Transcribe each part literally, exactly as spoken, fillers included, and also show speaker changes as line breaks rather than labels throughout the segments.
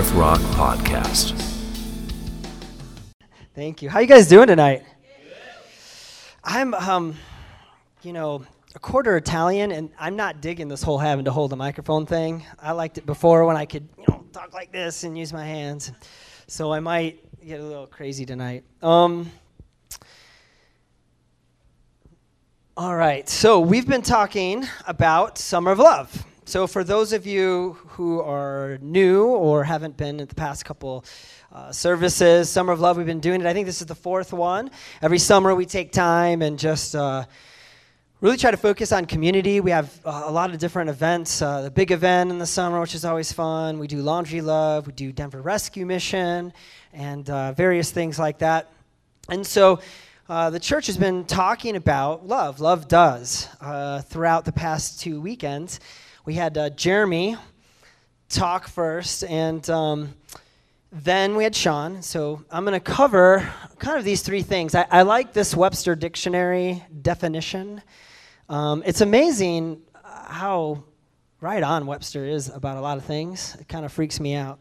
North Rock Podcast.
Thank you. How you guys doing tonight? I'm, um, you know, a quarter Italian, and I'm not digging this whole having to hold a microphone thing. I liked it before when I could, you know, talk like this and use my hands. So I might get a little crazy tonight. Um, all right. So we've been talking about Summer of Love. So for those of you who are new or haven't been at the past couple uh, services, Summer of Love, we've been doing it. I think this is the fourth one. Every summer we take time and just uh, really try to focus on community. We have uh, a lot of different events. Uh, the big event in the summer, which is always fun. We do Laundry Love. We do Denver Rescue Mission and uh, various things like that. And so uh, the church has been talking about love. Love does uh, throughout the past two weekends. We had uh, Jeremy talk first, and um, then we had Sean. So I'm going to cover kind of these three things. I, I like this Webster Dictionary definition. Um, it's amazing how right on Webster is about a lot of things. It kind of freaks me out.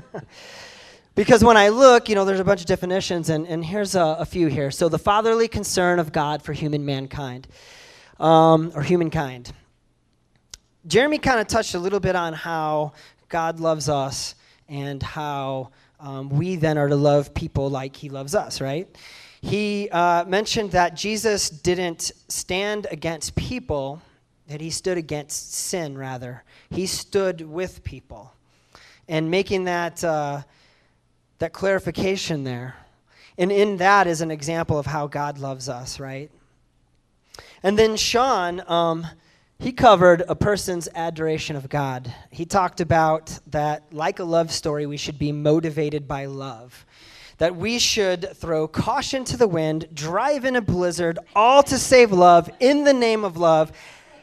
Because when I look, you know, there's a bunch of definitions, and, and here's a, a few here. So the fatherly concern of God for human mankind, um, or humankind. Jeremy kind of touched a little bit on how God loves us and how um, we then are to love people like he loves us, right? He uh, mentioned that Jesus didn't stand against people, that he stood against sin, rather. He stood with people. And making that, uh, that clarification there. And in that is an example of how God loves us, right? And then Sean... Um, He covered a person's adoration of God. He talked about that, like a love story, we should be motivated by love. That we should throw caution to the wind, drive in a blizzard, all to save love, in the name of love.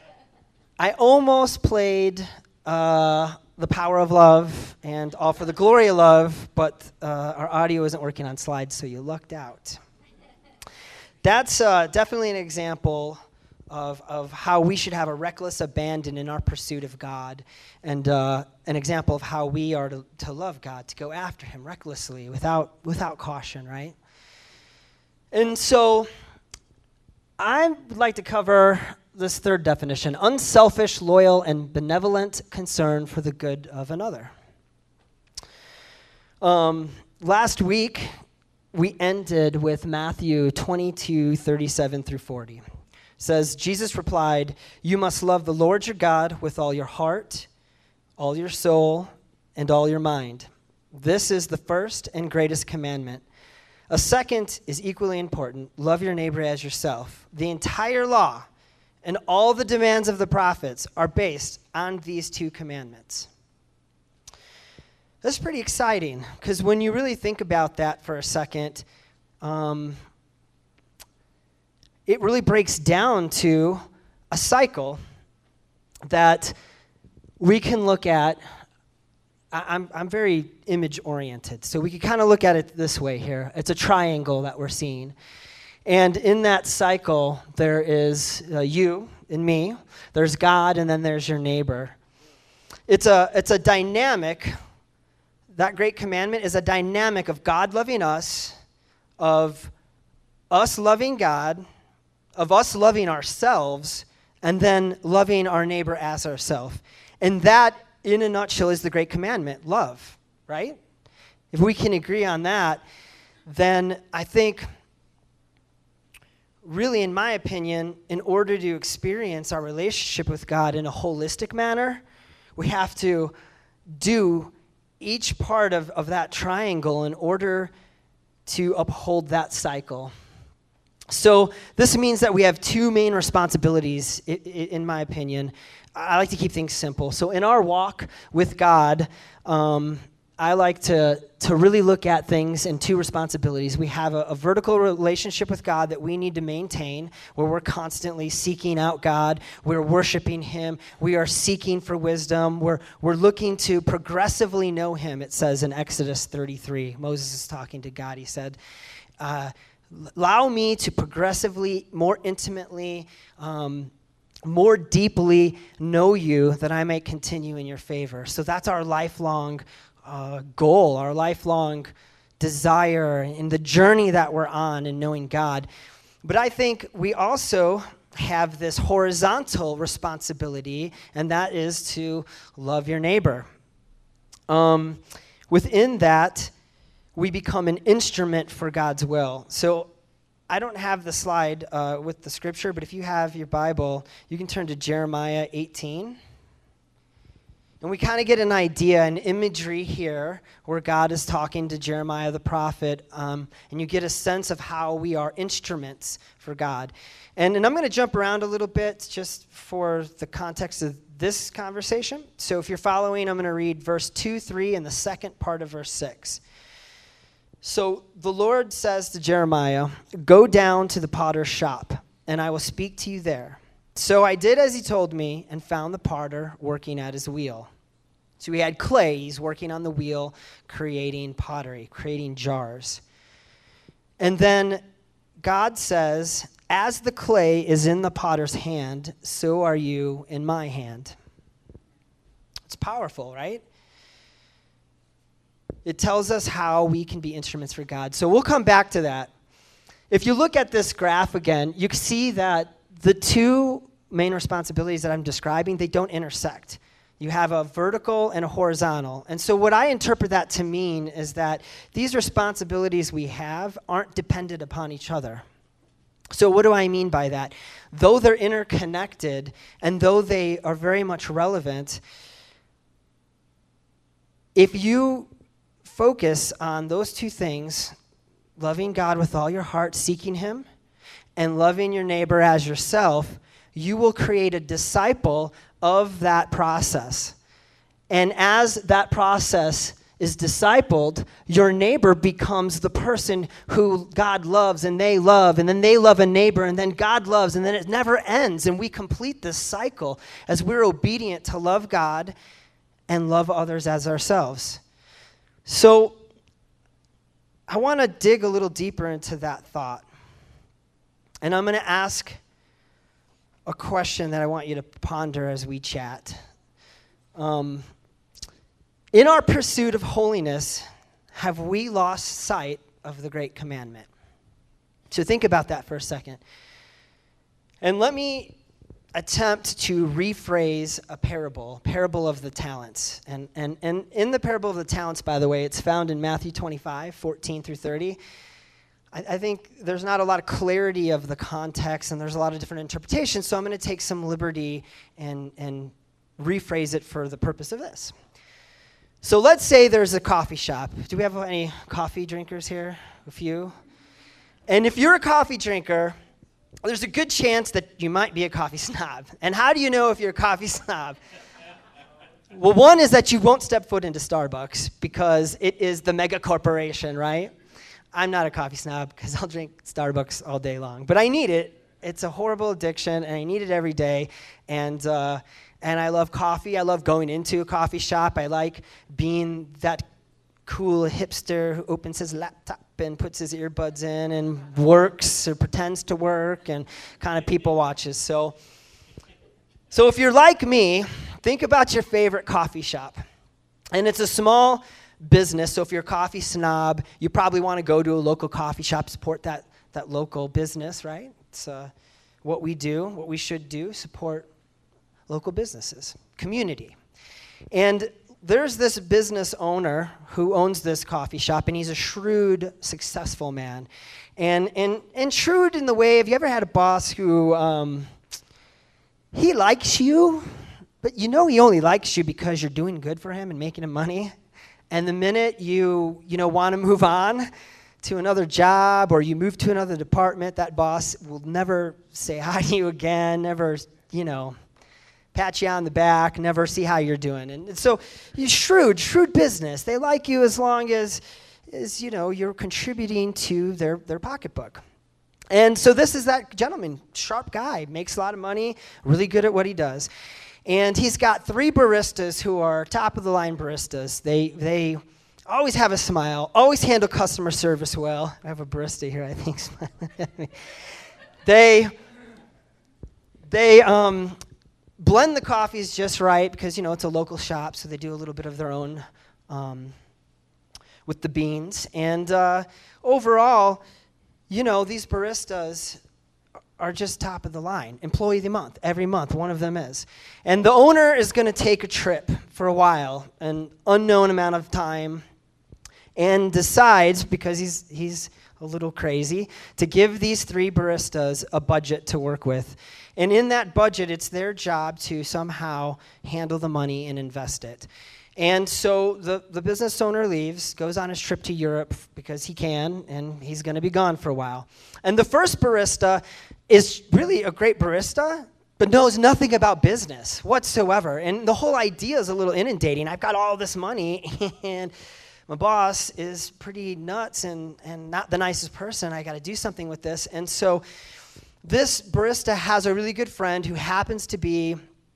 I almost played uh, The Power of Love and All for the Glory of Love, but uh, our audio isn't working on slides, so you lucked out. That's uh, definitely an example Of, of how we should have a reckless abandon in our pursuit of God, and uh, an example of how we are to, to love God, to go after him recklessly, without without caution, right? And so I would like to cover this third definition: unselfish, loyal, and benevolent concern for the good of another. Um, last week, we ended with Matthew twenty-two, thirty-seven through forty. Says, Jesus replied, "You must love the Lord your God with all your heart, all your soul, and all your mind. This is the first and greatest commandment. A second is equally important. Love your neighbor as yourself. The entire law and all the demands of the prophets are based on these two commandments." That's pretty exciting, because when you really think about that for a second, um, it really breaks down to a cycle that we can look at. I'm, I'm very image-oriented, so we can kind of look at it this way here. It's a triangle that we're seeing. And in that cycle, there is uh, you and me, there's God, and then there's your neighbor. It's a, it's a dynamic. That great commandment is a dynamic of God loving us, of us loving God, of us loving ourselves, and then loving our neighbor as ourselves. And that, in a nutshell, is the great commandment, love, right? If we can agree on that, then I think, really, in my opinion, in order to experience our relationship with God in a holistic manner, we have to do each part of, of that triangle in order to uphold that cycle. So this means that we have two main responsibilities, in my opinion. I like to keep things simple. So in our walk with God, um, I like to, to really look at things in two responsibilities. We have a, a vertical relationship with God that we need to maintain, where we're constantly seeking out God. We're worshiping him. We are seeking for wisdom. We're, we're looking to progressively know him, it says in Exodus thirty-three. Moses is talking to God. He said, uh, allow me to progressively, more intimately, um, more deeply know you, that I may continue in your favor. So that's our lifelong uh, goal, our lifelong desire in the journey that we're on in knowing God. But I think we also have this horizontal responsibility, and that is to love your neighbor. Um, within that, we become an instrument for God's will. So I don't have the slide uh, with the scripture, but if you have your Bible, you can turn to Jeremiah eighteen. And we kind of get an idea, an imagery here where God is talking to Jeremiah the prophet, um, and you get a sense of how we are instruments for God. And, and I'm going to jump around a little bit just for the context of this conversation. So if you're following, I'm going to read verse two, three, and the second part of verse six. So the Lord says to Jeremiah, "Go down to the potter's shop, and I will speak to you there." So I did as he told me and found the potter working at his wheel. So he had clay. He's working on the wheel, creating pottery, creating jars. And then God says, "As the clay is in the potter's hand, so are you in my hand." It's powerful, right? It tells us how we can be instruments for God. So we'll come back to that. If you look at this graph again, you can see that the two main responsibilities that I'm describing, they don't intersect. You have a vertical and a horizontal. And so what I interpret that to mean is that these responsibilities we have aren't dependent upon each other. So what do I mean by that? Though they're interconnected and though they are very much relevant, if you focus on those two things, loving God with all your heart, seeking him, and loving your neighbor as yourself, you will create a disciple of that process. And as that process is discipled, your neighbor becomes the person who God loves and they love, and then they love a neighbor, and then God loves, and then it never ends. And we complete this cycle as we're obedient to love God and love others as ourselves. So I want to dig a little deeper into that thought. And I'm going to ask a question that I want you to ponder as we chat. Um, in our pursuit of holiness, have we lost sight of the great commandment? So think about that for a second. And let me attempt to rephrase a parable, parable of the talents. And, and, and in the parable of the talents, by the way, it's found in Matthew twenty-five, fourteen through thirty. I think there's not a lot of clarity of the context, and there's a lot of different interpretations, so I'm going to take some liberty and, and rephrase it for the purpose of this. So let's say there's a coffee shop. Do we have any coffee drinkers here? A few? And if you're a coffee drinker, there's a good chance that you might be a coffee snob. And how do you know if you're a coffee snob? Well, one is that you won't step foot into Starbucks because it is the mega corporation, right? I'm not a coffee snob because I'll drink Starbucks all day long. But I need it. It's a horrible addiction, and I need it every day. And uh, and I love coffee. I love going into a coffee shop. I like being that cool hipster who opens his laptop and puts his earbuds in and works or pretends to work and kind of people watches. So, so if you're like me, think about your favorite coffee shop. And it's a small business, so if you're a coffee snob, you probably want to go to a local coffee shop, support that, that local business, right? It's uh, what we do, what we should do, support local businesses, community. And there's this business owner who owns this coffee shop, and he's a shrewd, successful man. And and, and shrewd in the way, have you ever had a boss who, um, he likes you, but you know he only likes you because you're doing good for him and making him money? And the minute you, you know, want to move on to another job or you move to another department, that boss will never say hi to you again, never, you know, pat you on the back, never see how you're doing. And so you're shrewd, shrewd business. They like you as long as, as you know, you're contributing to their, their pocketbook. And so this is that gentleman, sharp guy, makes a lot of money, really good at what he does. And he's got three baristas who are top-of-the-line baristas. They they always have a smile, always handle customer service well. I have a barista here, I think, smiling at me. They, they um, blend the coffees just right because, you know, it's a local shop, so they do a little bit of their own um, with the beans. And uh, overall, you know, these baristas are just top of the line. Employee of the month, every month, one of them is. And the owner is going to take a trip for a while, an unknown amount of time, and decides, because he's he's a little crazy, to give these three baristas a budget to work with. And in that budget, it's their job to somehow handle the money and invest it. And so the, the business owner leaves, goes on his trip to Europe because he can, and he's going to be gone for a while. And the first barista is really a great barista, but knows nothing about business whatsoever. And the whole idea is a little inundating. I've got all this money, and my boss is pretty nuts and, and not the nicest person. I got to do something with this. And so this barista has a really good friend who happens to be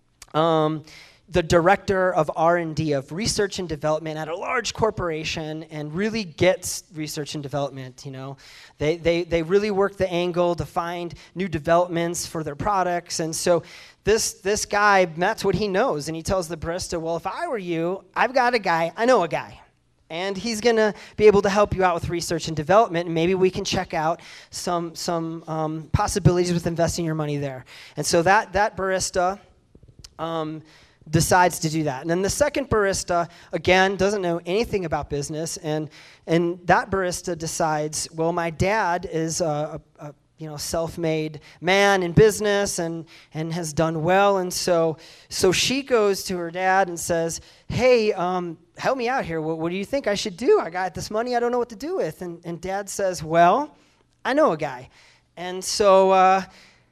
um, the director of R and D, of research and development at a large corporation, and really gets research and development, you know. They, they, they really work the angle to find new developments for their products. And so this, this guy, that's what he knows. And he tells the barista, well, if I were you, I've got a guy, I know a guy. And he's going to be able to help you out with research and development, and maybe we can check out some some um, possibilities with investing your money there. And so that, that barista um, decides to do that. And then the second barista, again, doesn't know anything about business, and and that barista decides, well, my dad is a, a, a you know, self-made man in business and and has done well, and so so she goes to her dad and says, hey, um, help me out here. What, what do you think I should do? I got this money I don't know what to do with. And, and Dad says, well, I know a guy. And so uh,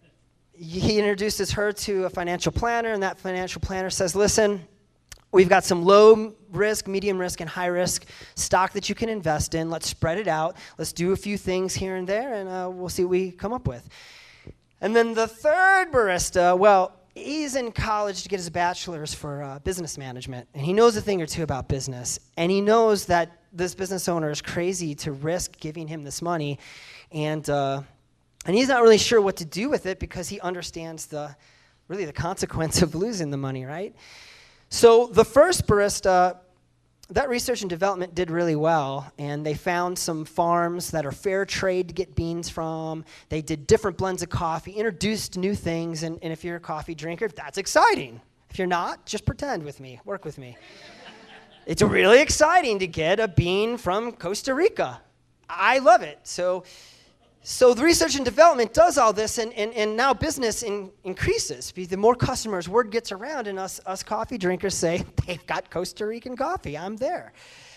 he introduces her to a financial planner, and that financial planner says, listen, we've got some low risk, medium risk, and high risk stock that you can invest in. Let's spread it out. Let's do a few things here and there, and uh, we'll see what we come up with. And then the third barista, well, he's in college to get his bachelor's for uh, business management, and he knows a thing or two about business, and he knows that this business owner is crazy to risk giving him this money, and uh, and he's not really sure what to do with it because he understands the really the consequence of losing the money, right? So the first barista, that research and development did really well, and they found some farms that are fair trade to get beans from. They did different blends of coffee, introduced new things, and, and if you're a coffee drinker, that's exciting. If you're not, just pretend with me, work with me. It's really exciting to get a bean from Costa Rica. I love it. So So the research and development does all this, and, and, and now business in, increases. The more customers, word gets around, and us, us coffee drinkers say, they've got Costa Rican coffee, I'm there.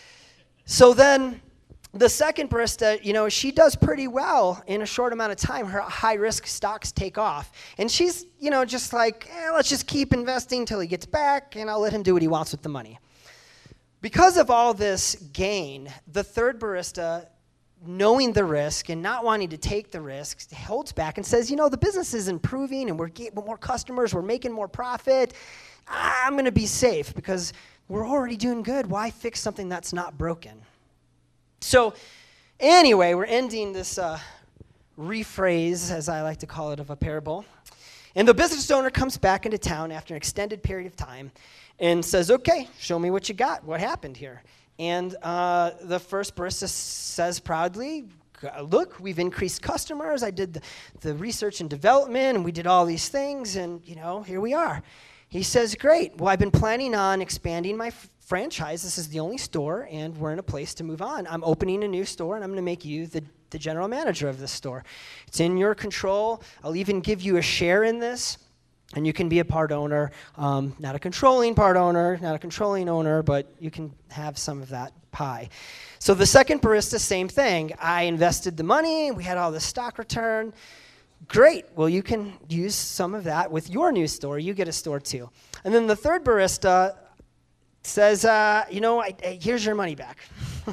So then the second barista, you know, she does pretty well in a short amount of time. Her high-risk stocks take off. And she's, you know, just like, eh, let's just keep investing till he gets back, and I'll let him do what he wants with the money. Because of all this gain, the third barista, knowing the risk and not wanting to take the risk, holds back and says, you know, the business is improving and we're getting more customers, we're making more profit. I'm going to be safe because we're already doing good. Why fix something that's not broken? So anyway, we're ending this uh, rephrase, as I like to call it, of a parable. And the business owner comes back into town after an extended period of time and says, okay, show me what you got. What happened here? And uh, the first barista says proudly, look, we've increased customers. I did the, the research and development, and we did all these things, and, you know, here we are. He says, great. Well, I've been planning on expanding my f- franchise. This is the only store, and we're in a place to move on. I'm opening a new store, and I'm going to make you the, the general manager of this store. It's in your control. I'll even give you a share in this. And you can be a part owner, um, not a controlling part owner, not a controlling owner, but you can have some of that pie. So the second barista, same thing. I invested the money. We had all this stock return. Great. Well, you can use some of that with your new store. You get a store too. And then the third barista says, uh, you know, I, I, here's your money back.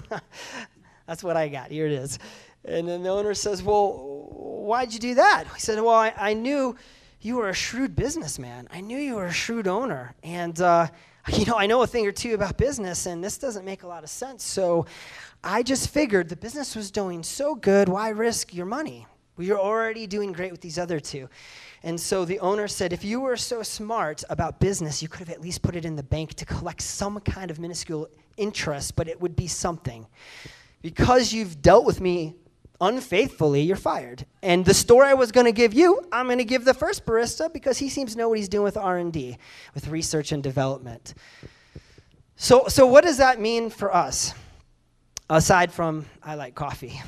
That's what I got. Here it is. And then the owner says, well, why'd you do that? He said, well, I, I knew you were a shrewd businessman. I knew you were a shrewd owner. And, uh, you know, I know a thing or two about business, and this doesn't make a lot of sense. So I just figured the business was doing so good, why risk your money? We are already doing great with these other two. And so the owner said, if you were so smart about business, you could have at least put it in the bank to collect some kind of minuscule interest, but it would be something. Because you've dealt with me unfaithfully, you're fired. And the store I was going to give you, I'm going to give the first barista because he seems to know what he's doing with R and D, with research and development. So, so what does that mean for us? Aside from, I like coffee.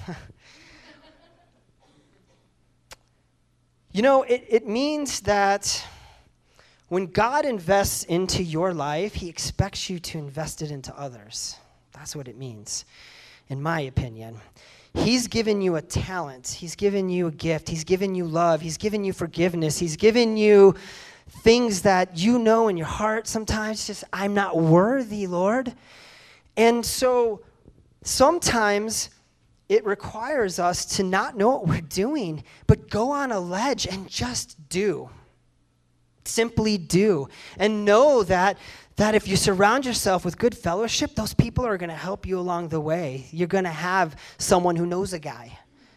You know, it, it means that when God invests into your life, he expects you to invest it into others. That's what it means, in my opinion. He's given you a talent. He's given you a gift. He's given you love. He's given you forgiveness. He's given you things that you know in your heart sometimes, just, I'm not worthy, Lord. And so sometimes it requires us to not know what we're doing, but go on a ledge and just do. Simply do. And know that, that if you surround yourself with good fellowship, those people are going to help you along the way. You're going to have someone who knows a guy.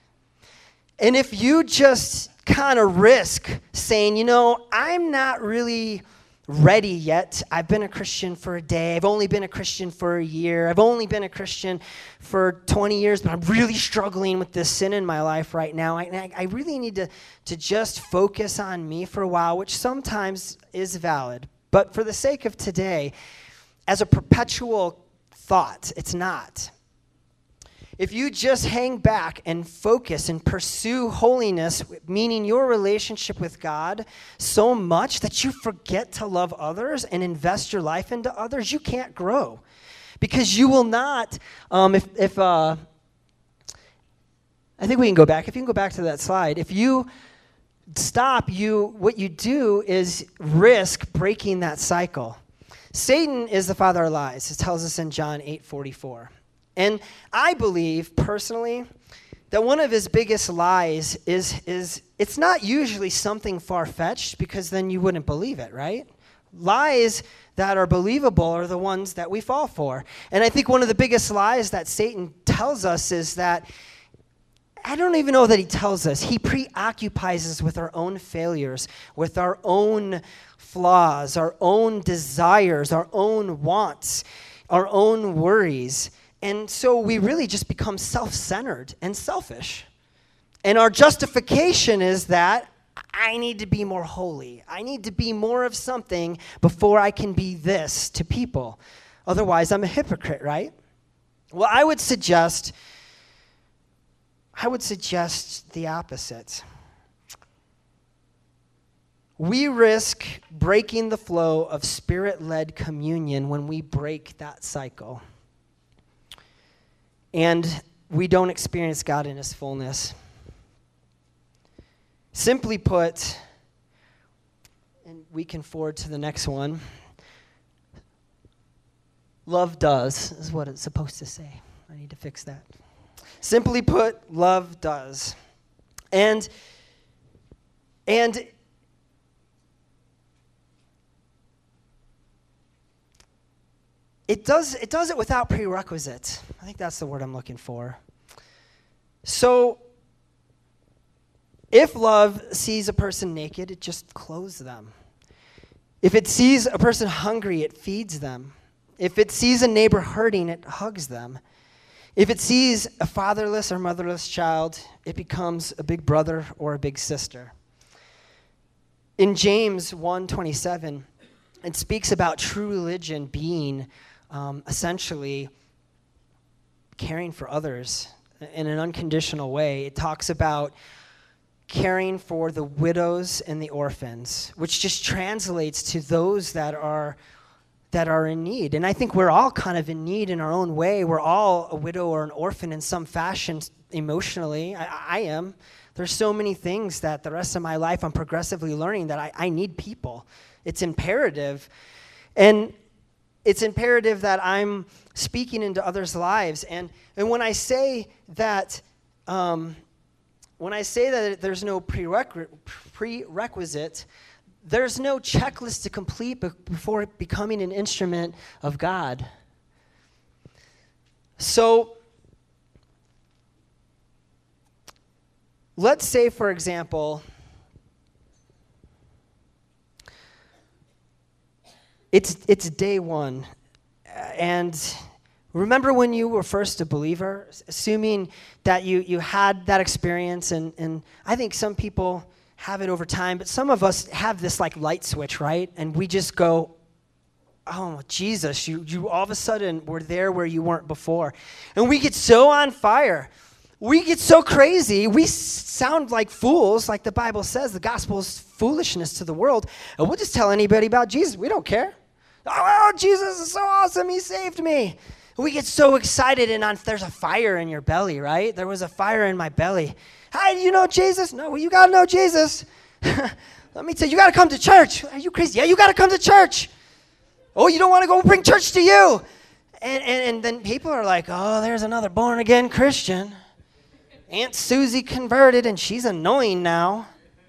And if you just kind of risk saying, you know, I'm not really ready yet. I've been a Christian for a day. I've only been a Christian for a year. I've only been a Christian for twenty years, but I'm really struggling with this sin in my life right now. I, I really need to, to just focus on me for a while, which sometimes is valid. But for the sake of today, as a perpetual thought, it's not. If you just hang back and focus and pursue holiness, meaning your relationship with God, so much that you forget to love others and invest your life into others, you can't grow. Because you will not, um, if, if uh, I think we can go back. If you can go back to that slide. If you stop, you what you do is risk breaking that cycle. Satan is the father of lies. It tells us in John eight forty-four. And I believe, personally, that one of his biggest lies is, is it's not usually something far-fetched, because then you wouldn't believe it, right? Lies that are believable are the ones that we fall for. And I think one of the biggest lies that Satan tells us is that, I don't even know that he tells us, he preoccupies us with our own failures, with our own flaws, our own desires, our own wants, our own worries. And so we really just become self-centered and selfish. And our justification is that I need to be more holy. I need to be more of something before I can be this to people. Otherwise, I'm a hypocrite, right? Well, I would suggest, I would suggest the opposite. We risk breaking the flow of Spirit-led communion when we break that cycle. And we don't experience God in his fullness. Simply put, and we can forward to the next one, love does, is what it's supposed to say. I need to fix that. Simply put, love does. And, and It does, it does it without prerequisite. I think that's the word I'm looking for. So, if love sees a person naked, it just clothes them. If it sees a person hungry, it feeds them. If it sees a neighbor hurting, it hugs them. If it sees a fatherless or motherless child, it becomes a big brother or a big sister. In James one twenty-seven, it speaks about true religion being Um, essentially caring for others in an unconditional way. It talks about caring for the widows and the orphans, which just translates to those that are that are in need. And I think we're all kind of in need in our own way. We're all a widow or an orphan in some fashion emotionally. I, I am. There's so many things that the rest of my life I'm progressively learning that I, I need people. It's imperative. And it's imperative that I'm speaking into others' lives. And, and when I say that, um, when I say that there's no prerequ- prerequisite, there's no checklist to complete be- before becoming an instrument of God. So, let's say, for example, it's it's day one, and remember when you were first a believer, assuming that you, you had that experience, and, and I think some people have it over time, but some of us have this like light switch, right? And we just go, oh, Jesus, you, you all of a sudden were there where you weren't before. And we get so on fire. We get so crazy. We s- sound like fools, like the Bible says. The gospel is foolishness to the world. And we'll just tell anybody about Jesus. We don't care. Oh, Jesus is so awesome. He saved me. We get so excited, and on, there's a fire in your belly, right? There was a fire in my belly. Hi, do you know Jesus? No, well, you got to know Jesus. Let me tell you, you got to come to church. Are you crazy? Yeah, you got to come to church. Oh, you don't want to go bring church to you. And, and, and then people are like, oh, there's another born-again Christian. Aunt Susie converted, and she's annoying now.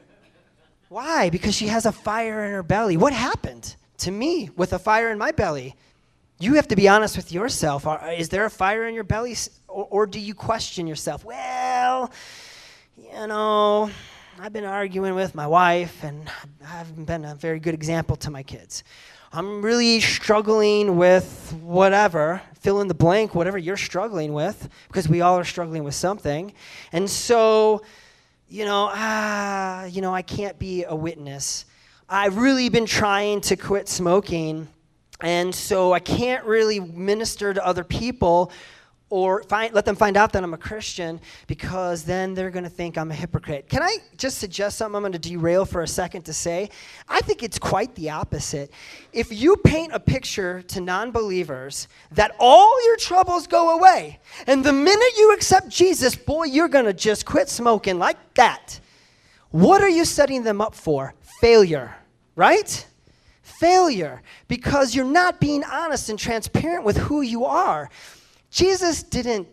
Why? Because she has a fire in her belly. What happened to me with a fire in my belly? You have to be honest with yourself. Is there a fire in your belly, or, or do you question yourself? Well, you know, I've been arguing with my wife, and I haven't been a very good example to my kids. I'm really struggling with whatever, fill in the blank, whatever you're struggling with, because we all are struggling with something. And so, you know, ah, you know, I can't be a witness. I've really been trying to quit smoking, and so I can't really minister to other people or find, let them find out that I'm a Christian, because then they're going to think I'm a hypocrite. Can I just suggest something? I'm going to derail for a second to say, I think it's quite the opposite. If you paint a picture to non-believers that all your troubles go away, and the minute you accept Jesus, boy, you're going to just quit smoking like that. What are you setting them up for? Failure, right? Failure, because you're not being honest and transparent with who you are. Jesus didn't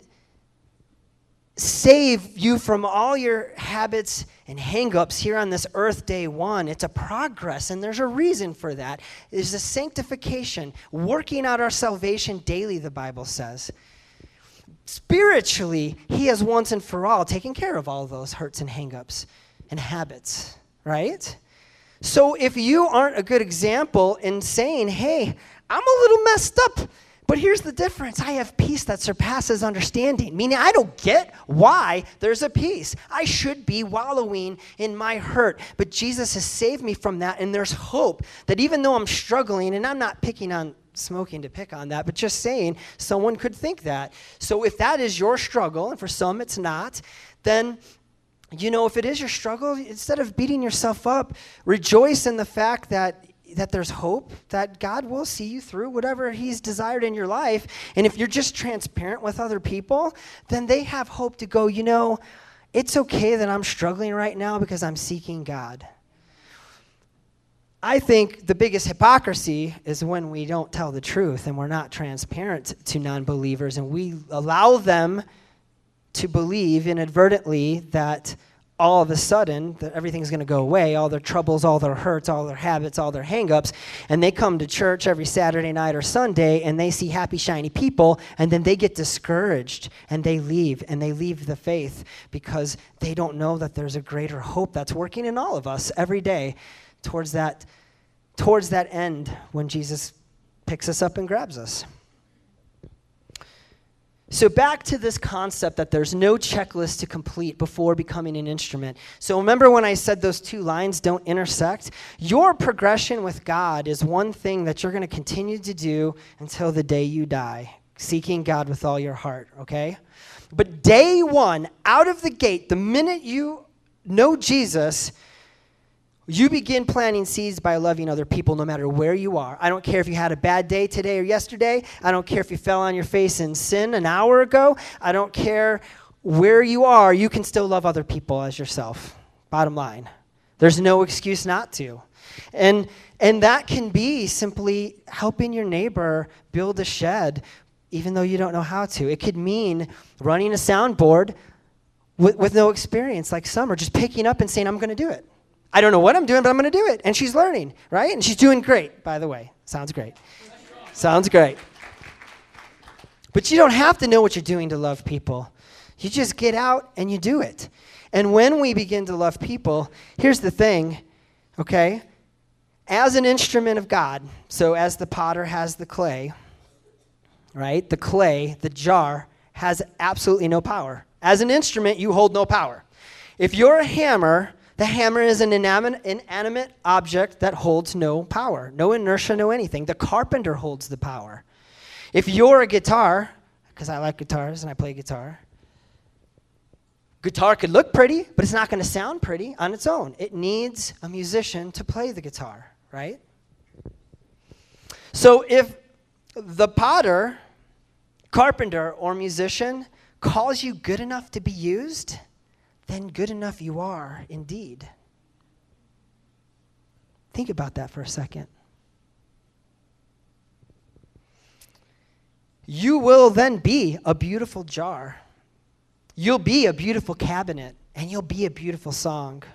save you from all your habits and hang-ups here on this earth day one. It's a progress, and there's a reason for that. It's a sanctification, working out our salvation daily, the Bible says. Spiritually, he has once and for all taken care of all those hurts and hang-ups and habits, right? So if you aren't a good example in saying, hey, I'm a little messed up, but here's the difference. I have peace that surpasses understanding, meaning I don't get why there's a peace. I should be wallowing in my hurt, but Jesus has saved me from that, and there's hope that even though I'm struggling, and I'm not picking on smoking to pick on that, but just saying someone could think that. So if that is your struggle, and for some it's not, then, you know, if it is your struggle, instead of beating yourself up, rejoice in the fact that that there's hope, that God will see you through whatever he's desired in your life. And if you're just transparent with other people, then they have hope to go, you know, it's okay that I'm struggling right now because I'm seeking God. I think the biggest hypocrisy is when we don't tell the truth and we're not transparent to non-believers, and we allow them to believe inadvertently that all of a sudden that everything's going to go away, all their troubles, all their hurts, all their habits, all their hang-ups, and they come to church every Saturday night or Sunday, and they see happy, shiny people, and then they get discouraged, and they leave, and they leave the faith because they don't know that there's a greater hope that's working in all of us every day towards that, towards that end when Jesus picks us up and grabs us. So back to this concept that there's no checklist to complete before becoming an instrument. So remember when I said those two lines don't intersect? Your progression with God is one thing that you're going to continue to do until the day you die, seeking God with all your heart, okay? But day one, out of the gate, the minute you know Jesus, you begin planting seeds by loving other people no matter where you are. I don't care if you had a bad day today or yesterday. I don't care if you fell on your face in sin an hour ago. I don't care where you are. You can still love other people as yourself. Bottom line. There's no excuse not to. And, and that can be simply helping your neighbor build a shed even though you don't know how to. It could mean running a soundboard with, with no experience like Summer, just picking up and saying, I'm going to do it. I don't know what I'm doing, but I'm going to do it. And she's learning, right? And she's doing great, by the way. Sounds great. Sounds great. But you don't have to know what you're doing to love people. You just get out and you do it. And when we begin to love people, here's the thing, okay? As an instrument of God, so as the potter has the clay, right? The clay, the jar, has absolutely no power. As an instrument, you hold no power. If you're a hammer, the hammer is an inanimate, inanimate object that holds no power, no inertia, no anything. The carpenter holds the power. If you're a guitar, because I like guitars and I play guitar, guitar could look pretty, but it's not going to sound pretty on its own. It needs a musician to play the guitar, right? So if the potter, carpenter, or musician calls you good enough to be used, then good enough you are indeed. Think about that for a second. You will then be a beautiful jar. You'll be a beautiful cabinet, and you'll be a beautiful song.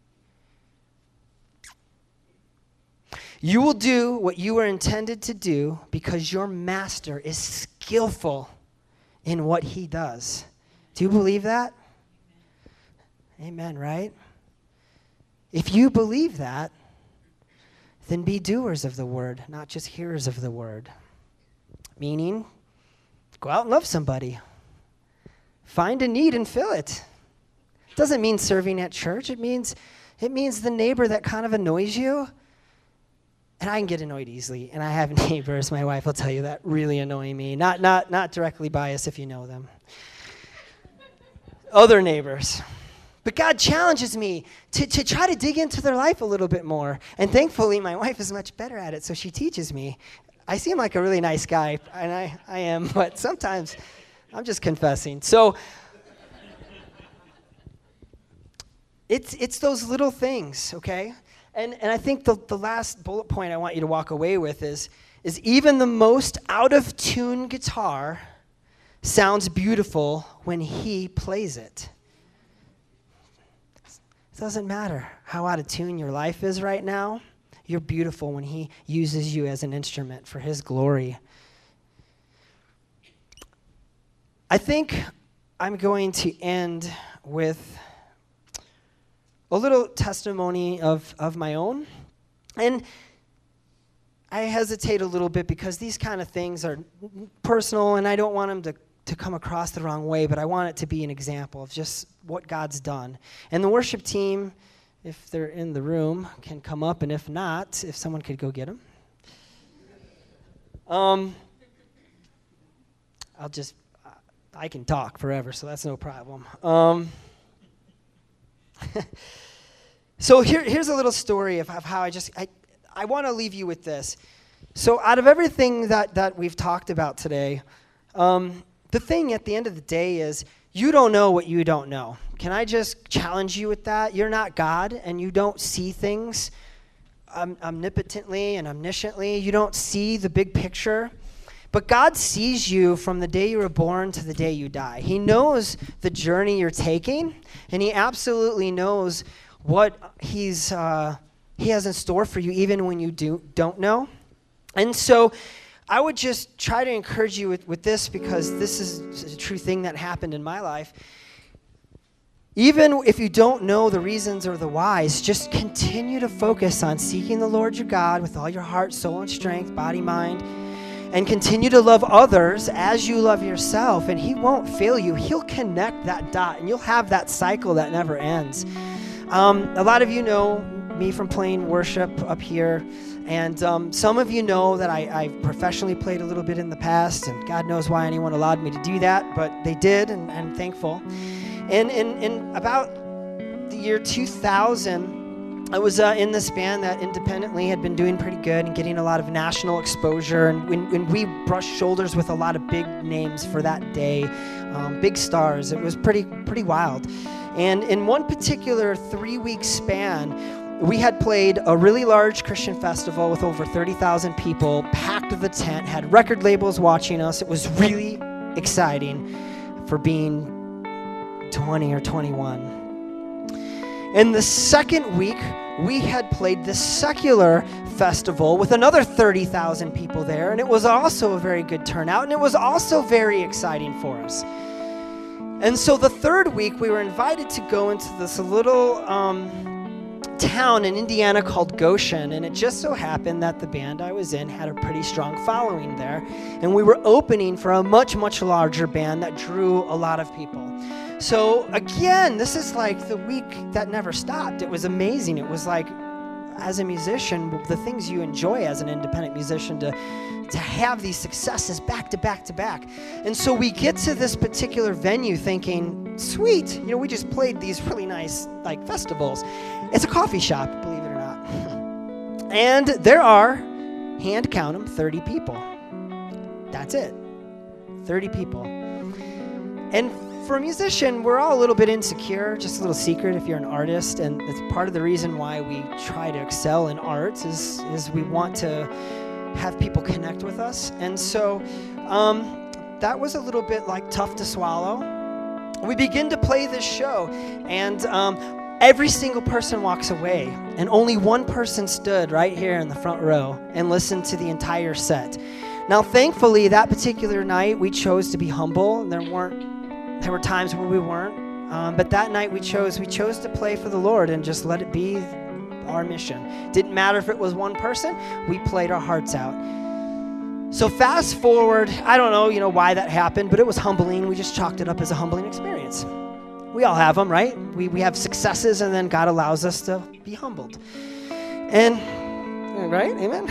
You will do what you were intended to do because your master is skillful in what he does. Do you believe that? Amen, right? If you believe that, then be doers of the word, not just hearers of the word. Meaning, go out and love somebody. Find a need and fill it. It doesn't mean serving at church. It means it means the neighbor that kind of annoys you. And I can get annoyed easily. And I have neighbors, my wife will tell you, that really annoy me. Not not not directly biased if you know them. Other neighbors. But God challenges me to, to try to dig into their life a little bit more. And thankfully, my wife is much better at it, so she teaches me. I seem like a really nice guy, and I, I am, but sometimes I'm just confessing. So it's it's those little things, okay? And and I think the, the last bullet point I want you to walk away with is, is even the most out-of-tune guitar sounds beautiful when he plays it. It doesn't matter how out of tune your life is right now. You're beautiful when he uses you as an instrument for his glory. I think I'm going to end with a little testimony of, of my own. And I hesitate a little bit because these kind of things are personal, and I don't want them to, to come across the wrong way, but I want it to be an example of just what God's done. And the worship team, if they're in the room, can come up, and if not, if someone could go get them. Um, I'll just, I can talk forever, so that's no problem. Um, so here, here's a little story of, of how I just, I, I want to leave you with this. So out of everything that, that we've talked about today, um, the thing at the end of the day is, you don't know what you don't know. Can I just challenge you with that? You're not God, and you don't see things um, omnipotently and omnisciently. You don't see the big picture. But God sees you from the day you were born to the day you die. He knows the journey you're taking, and he absolutely knows what he's uh, he has in store for you, even when you do, don't know. And so I would just try to encourage you with, with this, because this is a true thing that happened in my life. Even if you don't know the reasons or the whys, just continue to focus on seeking the Lord your God with all your heart, soul, and strength, body, mind, and continue to love others as you love yourself, and he won't fail you. He'll connect that dot, and you'll have that cycle that never ends. Um, a lot of you know me from playing worship up here. And um, some of you know that I, I've professionally played a little bit in the past, and God knows why anyone allowed me to do that, but they did, and I'm thankful. And in, in about the year two thousand, I was uh, in this band that independently had been doing pretty good and getting a lot of national exposure, and when, when we brushed shoulders with a lot of big names for that day, um, big stars. It was pretty pretty wild. And in one particular three-week span, we had played a really large Christian festival with over thirty thousand people, packed the tent, had record labels watching us. It was really exciting for being twenty or twenty-one. In the second week, we had played this secular festival with another thirty thousand people there, and it was also a very good turnout, and it was also very exciting for us. And so the third week, we were invited to go into this little um, town in Indiana called Goshen, and it just so happened that the band I was in had a pretty strong following there, and we were opening for a much, much larger band that drew a lot of people. So again, this is like the week that never stopped. It was amazing. It was like, as a musician, the things you enjoy as an independent musician, to to have these successes back to back to back. And so we get to this particular venue thinking, sweet, you know, we just played these really nice like festivals. It's a coffee shop, believe it or not. And there are, hand count them, thirty people. That's it. thirty people. And for a musician, we're all a little bit insecure, just a little secret if you're an artist, and it's part of the reason why we try to excel in arts is, is we want to have people connect with us. And so um, that was a little bit like tough to swallow. We begin to play this show, and um, every single person walks away, and only one person stood right here in the front row and listened to the entire set. Now, thankfully, that particular night, we chose to be humble, and there weren't There were times where we weren't, um, but that night we chose we chose to play for the Lord and just let it be our mission. Didn't matter if it was one person, we played our hearts out. So fast forward, I don't know, you know, why that happened, but it was humbling. We just chalked it up as a humbling experience. We all have them, right? We we have successes, and then God allows us to be humbled. And, right? Amen?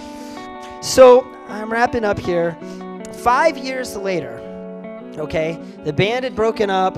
So I'm wrapping up here. Five years later, okay, the band had broken up.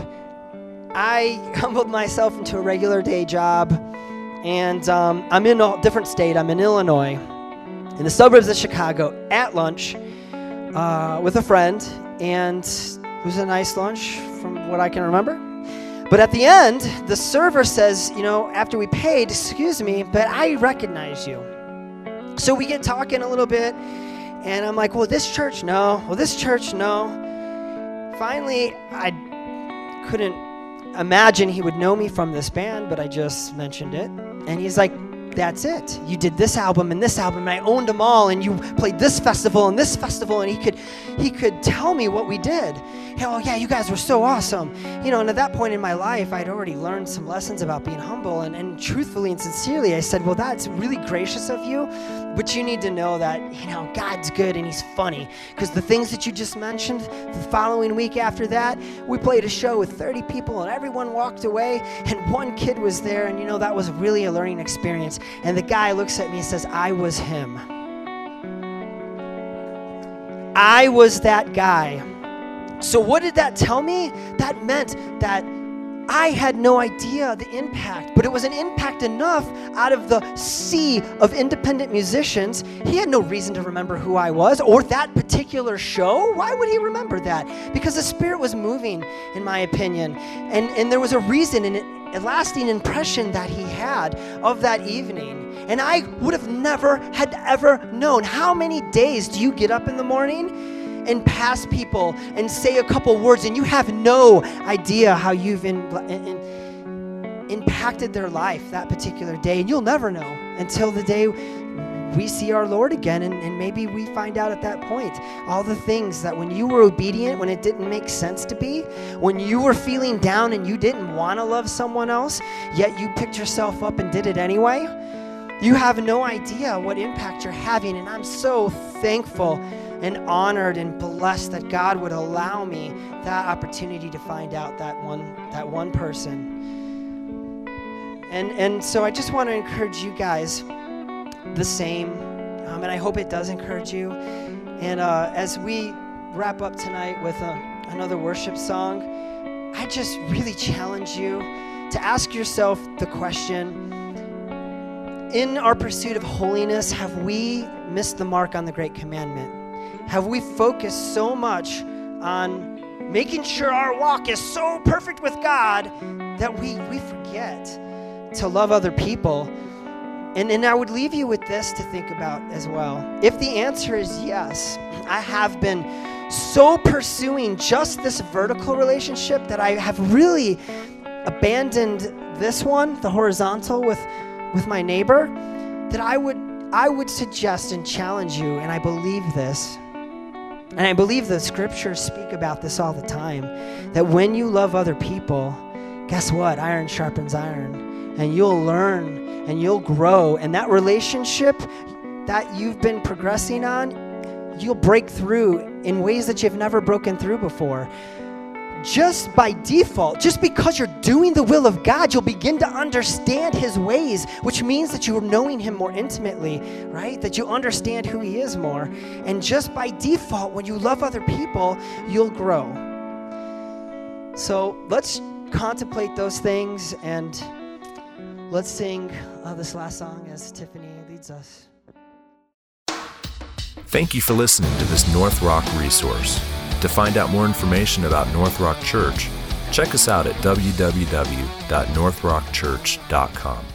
I humbled myself into a regular day job, and um, I'm in a different state. I'm in Illinois, in the suburbs of Chicago, at lunch uh, with a friend, and it was a nice lunch from what I can remember. But at the end, the server says, you know, after we paid, excuse me, but I recognize you. So we get talking a little bit, and I'm like, well, this church, no. Well, this church, no. Finally, I couldn't imagine he would know me from this band, but I just mentioned it. And he's like, that's it. You did this album and this album, and I owned them all, and you played this festival and this festival, and he could he could tell me what we did. Oh, yeah, you guys were so awesome. You know, and at that point in my life, I'd already learned some lessons about being humble, and, and truthfully and sincerely, I said, well, that's really gracious of you, but you need to know that, you know, God's good and he's funny, because the things that you just mentioned, the following week after that, we played a show with thirty people, and everyone walked away, and one kid was there, and, you know, that was really a learning experience. And the guy looks at me and says, I was him. I was that guy. So what did that tell me? That meant that I had no idea the impact, but it was an impact enough out of the sea of independent musicians. He had no reason to remember who I was or that particular show. Why would he remember that? Because the Spirit was moving, in my opinion. And, and there was a reason and a lasting impression that he had of that evening. And I would have never had ever known. How many days do you get up in the morning and pass people and say a couple words, and you have no idea how you've in, in, impacted their life that particular day? And you'll never know until the day we see our Lord again, and, and maybe we find out at that point all the things that when you were obedient, when it didn't make sense to be, when you were feeling down and you didn't want to love someone else, yet you picked yourself up and did it anyway. You have no idea what impact you're having, and I'm so thankful and honored and blessed that God would allow me that opportunity to find out that one that one person. And and so I just want to encourage you guys the same, um, and I hope it does encourage you. And uh, as we wrap up tonight with a, another worship song, I just really challenge you to ask yourself the question, in our pursuit of holiness, have we missed the mark on the great commandment? Have we focused so much on making sure our walk is so perfect with God that we, we forget to love other people? And, and I would leave you with this to think about as well. If the answer is yes, I have been so pursuing just this vertical relationship that I have really abandoned this one, the horizontal with, with my neighbor, that I would I would suggest and challenge you, and I believe this, And I believe the scriptures speak about this all the time, that when you love other people, guess what? Iron sharpens iron, and you'll learn and you'll grow. And that relationship that you've been progressing on, you'll break through in ways that you've never broken through before. Just by default, just because you're doing the will of God, you'll begin to understand his ways, which means that you're knowing him more intimately, right? That you understand who he is more. And just by default, when you love other people, you'll grow. So let's contemplate those things, and let's sing uh, this last song as Tiffany leads us.
Thank you for listening to this North Rock resource. To find out more information about North Rock Church, check us out at w w w dot north rock church dot com.